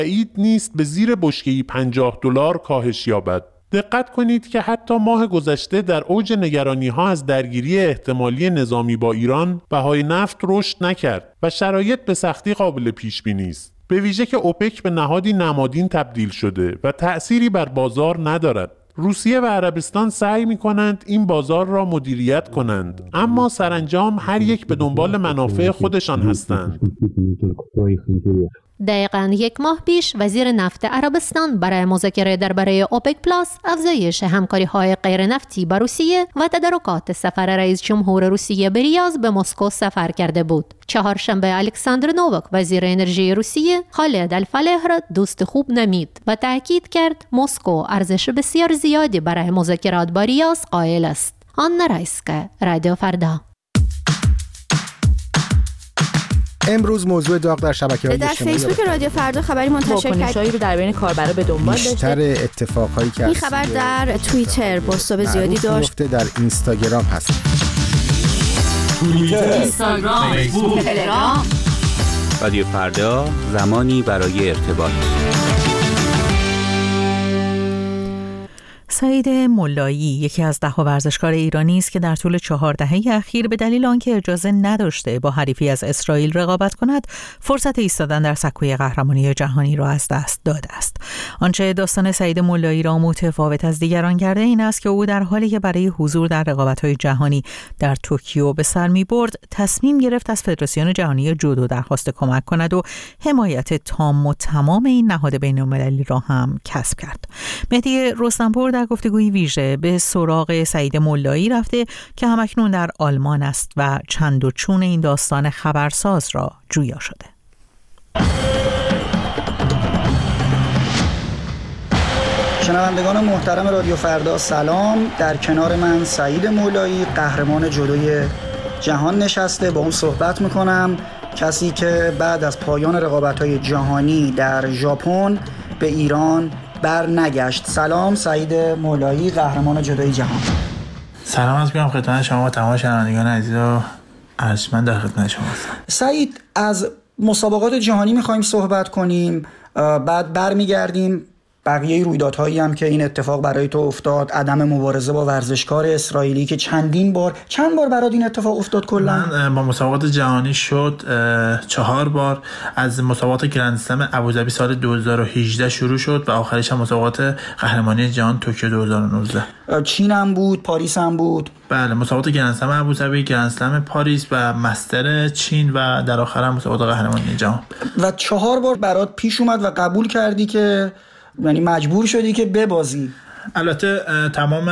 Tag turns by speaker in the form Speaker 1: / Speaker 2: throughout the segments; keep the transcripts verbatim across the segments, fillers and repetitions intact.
Speaker 1: بعید نیست به زیر بشکه‌ای پنجاه دلار کاهش یابد. دقت کنید که حتی ماه گذشته در اوج نگرانی‌ها از درگیری احتمالی نظامی با ایران، بهای نفت رشد نکرد و شرایط به سختی قابل پیش‌بینی است. به ویژه که اوپک به نهادی نمادین تبدیل شده و تأثیری بر بازار ندارد. روسیه و عربستان سعی می‌کنند این بازار را مدیریت کنند، اما سرانجام هر یک به دنبال منافع خودشان هستند.
Speaker 2: دقیقاً یک ماه پیش وزیر نفت عربستان برای مذاکره درباره اوپک پلاس، افزایش همکاری‌های غیر نفتی با روسیه و تدارکات سفر رئیس جمهور روسیه به ریاض به مسکو سفر کرده بود. چهارشنبه الکساندر نووک وزیر انرژی روسیه خالد الفلاح را دوست خوب نمید و تاکید کرد مسکو ارزش بسیار زیادی برای مذاکرات با ریاض قائل است. آنا رایسکا، رادیو فردا.
Speaker 3: امروز موضوع داغ در شبکه‌های اجتماعی
Speaker 4: در فیسبوک رادیو فردا خبری منتشر کرد.
Speaker 5: واکنش‌هایی رو در بین کاربرا به دنبال داشته.
Speaker 3: بیشتر اتفاقایی که
Speaker 4: این خبر در توییتر بازتاب زیادی داشت.
Speaker 3: در اینستاگرام هست.
Speaker 6: توییتر، اینستاگرام، فیسبوک، تلگرام.
Speaker 7: رادیو فردا، زمانی برای ارتباط.
Speaker 8: سعید ملایی یکی از ده ورزشکار ایرانی است که در طول چهار دهه اخیر به دلیل آنکه اجازه نداشته با حریفی از اسرائیل رقابت کند، فرصت ایستادن در سکوی قهرمانی جهانی را از دست داده است. آنچه داستان سعید ملایی را متفاوت از دیگران کرده این است که او در حالی که برای حضور در رقابت‌های جهانی در توکیو به سر می‌برد، تصمیم گرفت از فدراسیون جهانی جودو درخواست کمک کند و حمایت تام و تمام این نهاد بین‌المللی را هم کسب کرد. مهدی رستمپور در گفتگوی ویژه به سراغ سعید ملایی رفته که همکنون در آلمان است و چند و چون این داستان خبرساز را جویا شده.
Speaker 9: شنوندگان محترم رادیو فردا سلام. در کنار من سعید ملایی قهرمان جودوی جهان نشسته، با اون صحبت میکنم. کسی که بعد از پایان رقابت‌های جهانی در ژاپن به ایران بر نگشت. سلام سعید ملایی، قهرمان جودوی جهان.
Speaker 10: سلام عرض می‌کنم خدمت شما و تمام شنوندگان عزیز و ارجمند در خدمت شما هستم.
Speaker 9: سعید، از مسابقات جهانی می‌خوایم صحبت کنیم، بعد برمیگردیم بقیه رویدادهایی هم که این اتفاق برای تو افتاد، عدم مبارزه با ورزشکار اسرائیلی که چندین بار چند بار برات این اتفاق افتاد کلا؟
Speaker 10: من با مسابقات جهانی شد چهار بار. از مسابقات گرند اسلم ابوظبی سال دو هزار و هجده شروع شد و آخرش هم مسابقات قهرمانی جهان توکیو دو هزار و نوزده.
Speaker 9: چین هم بود، پاریس هم بود.
Speaker 10: بله، مسابقات گرند اسلم ابوظبی، گرند اسلم پاریس و مستر چین و در آخر هم مسابقات قهرمانی جهان.
Speaker 9: و چهار بار برات پیش اومد و قبول کردی که یعنی مجبور شدی که ببازی.
Speaker 10: البته تمام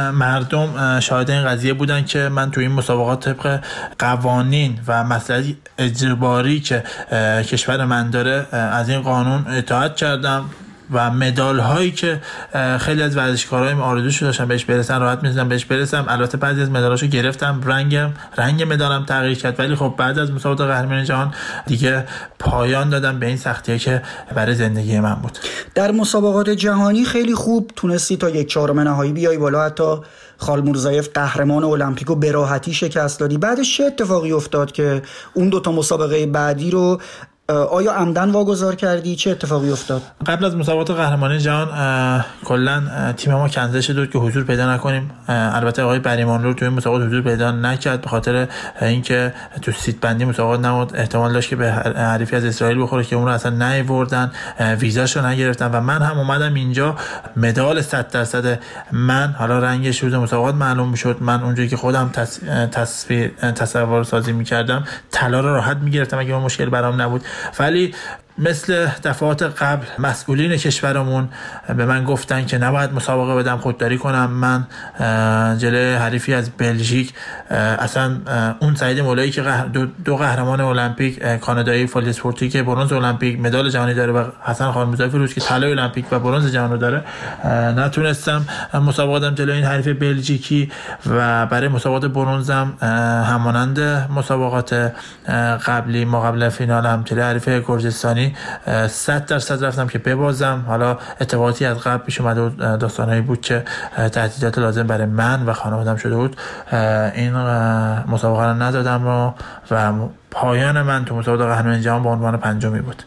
Speaker 10: مردم شاهد این قضیه بودن که من تو این مسابقات طبق قوانین و مسئله اجباری که کشور من داره از این قانون اطاعت کردم و مدال هایی که خیلی از ورزشکارای آرزوشو داشتن بهش برسن راحت می‌تونم بهش برسم. البته بعضی از مدالاشو گرفتم، رنگم رنگ مدالم تغییر کرد، ولی خب بعد از مسابقات قهرمانی جهان دیگه پایان دادم به این سختیه که برای زندگی من بود.
Speaker 9: در مسابقات جهانی خیلی خوب تونستی تا یک چهارم نهایی بیای بالا، حتی خالمورزایف قهرمان المپیکو به راحتی شکست دادی. بعدش چه اتفاقی افتاد که اون دو تا مسابقه بعدی رو آیا عمدن واگذار کردی؟ چه اتفاقی افتاد؟
Speaker 10: قبل از مسابقات قهرمانی جهان کلا تیم ما کنسل شد که حضور پیدا نکنیم. البته آقای بریمانلو تو این مسابقات حضور پیدا نکرد به خاطر اینکه تو سیت بندی مسابقات نمود، احتمال داشت که به حریفی از اسرائیل بخوره که اون رو اصلا نیاوردن، ویزاشو نگرفتن و من هم اومدم اینجا مدال صد درصد من، حالا رنگش روز مسابقات معلوم میشد، من اونجوری که خودم تصویر تصور سازی میکردم طلا رو راحت میگرفتم اگه اون مشکل برام نبود. ولی مثل دفعات قبل مسئولین کشورمون به من گفتن که نباید مسابقه بدم، خودداری کنم. من جلوی حریفی از بلژیک، اصلا اون سعید ملایی که دو, دو قهرمان المپیک، کانادایی فالدسپورتی که برنز المپیک مدال جهانی داره و حسن خالمورزایف روز که طلای المپیک و برنز جهان رو داره، نتونستم مسابقه بدم جلوی این حریف بلژیکی و برای مسابقات برنزم همانند مسابقات قبلی ما قبل فینال هم جلوی حریف گرجستانی صد درصد رفتم که ببازم. حالا اتفاقاتی از قبل پیش اومده بود، داستانایی بود که تهدیدات لازم برای من و خانواده‌ام شده بود، این مسابقه رو ندادم و, و پایان من تو مسابقات قهرمانی جهان با عنوان پنجمی بود.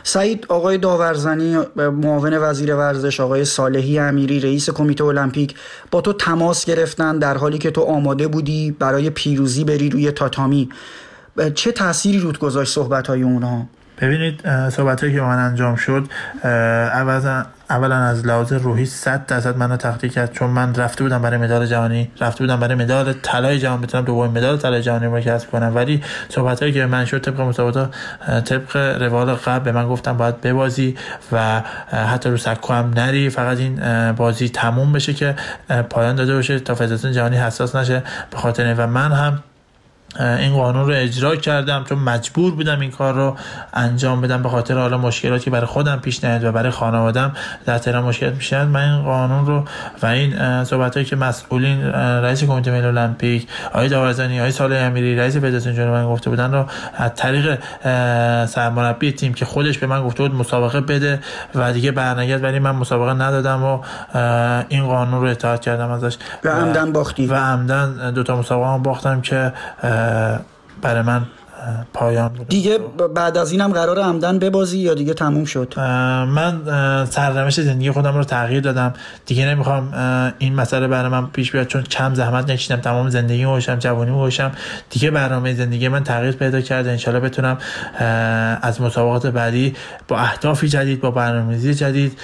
Speaker 9: سعید، آقای داورزنی، معاون وزیر ورزش، آقای صالحی امیری، رئیس کمیته المپیک با تو تماس گرفتن در حالی که تو آماده بودی برای پیروزی بری روی تاتامی. چه تأثیری رود گذاشت صحبت‌های اونها؟
Speaker 10: ببینید، صحبت‌هایی که من انجام شد اولا اولا از لحاظ روحی صد درصد منو تخلیه کرد، چون من رفته بودم برای مدال جهانی، رفته بودم برای مدال طلای جهان، بتونم دومین مدال طلای جهانی رو کسب کنم. ولی صحبتایی که من شد طبق مسابقات، طبق روال قبل به من گفتم باید ببازی و حتی رو سکو هم نری، فقط این بازی تموم بشه که پایان داده باشه تا فدراسیون جهانی حساس نشه به خاطر این. و من هم این قانون رو اجرا کردم چون مجبور بودم این کار رو انجام بدم به خاطر حالا مشکلاتی برای خودم پیش نیاد و برای خانواده‌ام در تهران مشکلات پیش نیاد. من این قانون رو و این صحبتایی که مسئولین، رئیس کمیته ملی المپیک آقای داورزنی، آقای صالح امیری، رئیس فدراسیون جهانی من گفته بودن رو از طریق سرمربی تیم که خودش به من گفته بود مسابقه بده و دیگه برنگرد، ولی من مسابقه ندادم و این قانون رو اطاعت کردم ازش
Speaker 9: و عمدن باختی
Speaker 10: و عمدن دو تا مسابقه هم باختم که برای من پایان بود.
Speaker 9: دیگه بعد از اینم قرار عمدن ببازی یا دیگه تموم شد؟
Speaker 10: من سرنوشت زندگی خودم رو تغییر دادم، دیگه نمیخوام این مسئله برای من پیش بیاد، چون کم زحمت نکشیدم، تمام زندگی گذاشتم، جوانی گذاشتم، دیگه برنامه زندگی من تغییر پیدا کرده. انشالله بتونم از مسابقات بعدی با اهدافی جدید، با برنامه‌ریزی جدید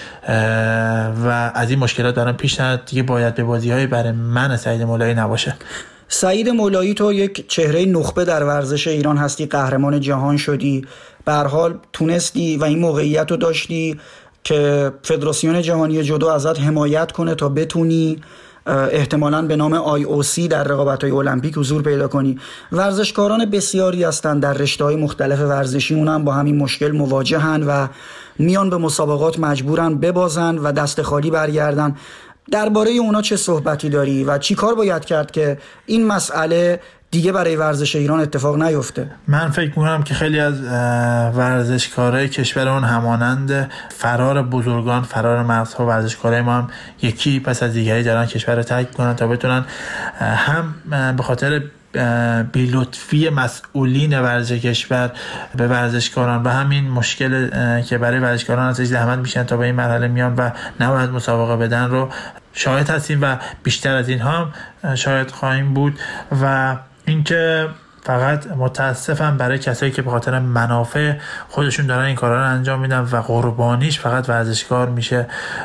Speaker 10: و از این مشکلات برام پیش نیاد، دیگه باید به بازی‌های برای من سعید مولایی نباشه.
Speaker 9: سعید مولایی، تو یک چهره نخبه در ورزش ایران هستی، قهرمان جهان شدی، به هر حال تونستی و این موقعیت رو داشتی که فدراسیون جهانی جودو ازت حمایت کنه تا بتونی احتمالاً به نام آی او سی در رقابت‌های المپیک حضور پیدا کنی. ورزشکاران بسیاری هستند در رشته‌های مختلف ورزشی، اونم با همین مشکل مواجهن و میان به مسابقات مجبورن ببازن و دست خالی برگردن. درباره اونا چه صحبتی داری و چی کار باید کرد که این مسئله دیگه برای ورزش ایران اتفاق نیفته؟
Speaker 10: من فکر می‌کنم که خیلی از ورزشکارای کشورمون همانند فرار بزرگان، فرار مغزها ورزشکارای ما هم یکی پس از دیگری دارن کشور رو ترک کنن تا بتونن هم به خاطر بی‌لطفی مسئولین ورزش کشور به ورزشکاران و همین مشکل که برای ورزشکاران ازش زحمت میشن تا به این مرحله میان و نباید مسابقه بدن رو شاهد هستیم و بیشتر از اینها هم شاهد خواهیم بود. و اینکه فقط متاسفم برای کسایی که به خاطر منافع خودشون دارن این کارا رو انجام میدن و قربانیش فقط ورزشکار میشه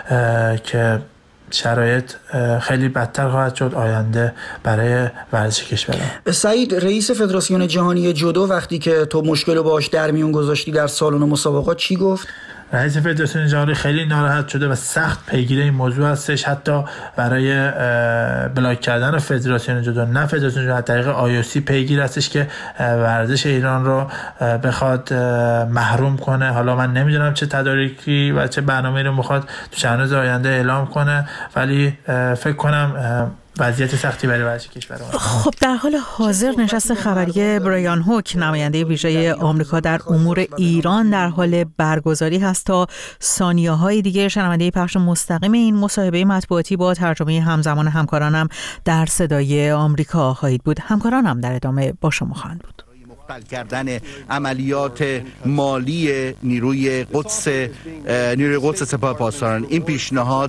Speaker 10: که شرایط خیلی بدتر خواهد شد آینده برای ورزش کشور.
Speaker 9: سعید، رئیس فدراسیون جهانی جودو وقتی که تو مشکل رو باهاش در میون گذاشتی در سالن مسابقات چی گفت؟
Speaker 10: رئیس فدراسیون جهانی خیلی ناراحت شده و سخت پیگیر این موضوع هستش، حتی برای بلاک کردن فدراسیون جودو، نه فدراسیون جودو، از طریق آی او سی پیگیر هستش که ورزش ایران رو بخواد محروم کنه. حالا من نمیدونم چه تدارکی و چه برنامه‌ای رو میخواد تو چند روز آینده اعلام کنه، ولی فکر کنم وضعیت سختی برای ورزش کشور.
Speaker 8: خب در حال حاضر نشست خبری برایان هوک، نماینده ویژه آمریکا در امور ایران، در حال برگزاری هست. تا ثانیه‌های دیگه شنونده پخش مستقیم این مصاحبه مطبوعاتی با ترجمه همزمان همکارانم در صدای آمریکا خواهید بود. همکارانم در ادامه با شما خواهند بود.
Speaker 11: کردن عملیات مالی نیروی قدس نیروی قدس سپاه پاسداران، این پیشنهاد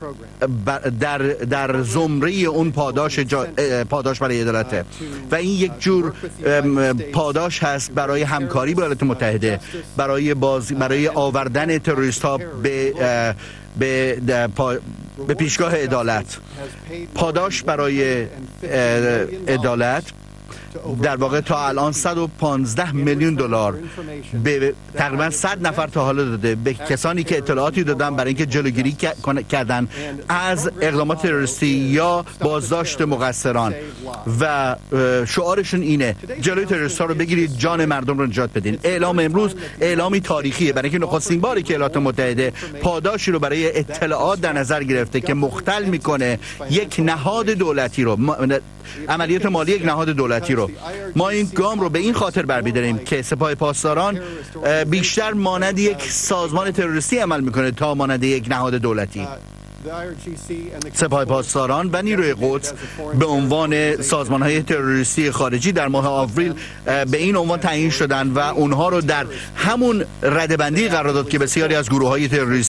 Speaker 11: در در زمره اون پاداش جا پاداش برای عدالته و این یک جور پاداش هست برای همکاری با ایالات متحده، برای باز برای آوردن تروریست ها به به به پیشگاه عدالت. پاداش برای عدالت در واقع تا الان صد و پانزده میلیون دلار به تقریبا صد نفر تا حالا داده به کسانی که اطلاعاتی دادن برای اینکه جلوگیری کردن از اقدامات تروریستی یا بازداشت مقصران و شعارشون اینه جلوی تروریست‌ها رو بگیرید، جان مردم رو نجات بدین. اعلام امروز اعلامی تاریخیه برای اینکه نخستین باری که ایالات متحده پاداشی رو برای اطلاعات در نظر گرفته که مختل میکنه یک نهاد دولتی رو، عملیات مالی یک نهاد دولتی رو. ما این گام رو به این خاطر برمی‌داریم که سپاه پاسداران بیشتر مانند یک سازمان تروریستی عمل میکنه تا مانند یک نهاد دولتی. سپاه پاسداران و نیروی قدس به عنوان سازمان‌های تروریستی خارجی در ماه آوریل به این عنوان تعیین شدند و اونها رو در همون ردبندی قرار داد که بسیاری از گروه‌های تروریستی